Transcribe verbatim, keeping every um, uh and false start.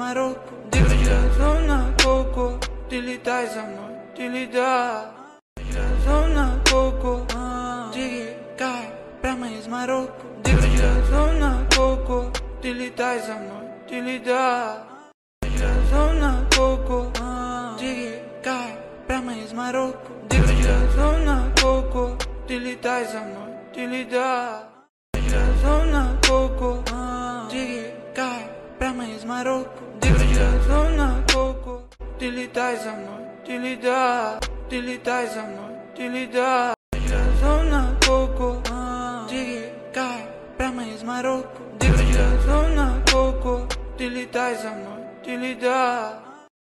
maroco, divisão na coco, utilidades amor, utilidade. Divisão na coco, diga cai pra mais maroco, divisão na coco, utilidades amor, utilidade. Divisão na coco, diga cai pra mais maroco, divisão na coco, utilidades amor, utilidade. Divisão na coco, diga cai pra mais maroco, divisão na coco, utilidades amor, utilidade, utilidades amor, utilidade. Divisão na coco, diga cai pra mais maroco, divisão na coco, utilidades amor, utilidade.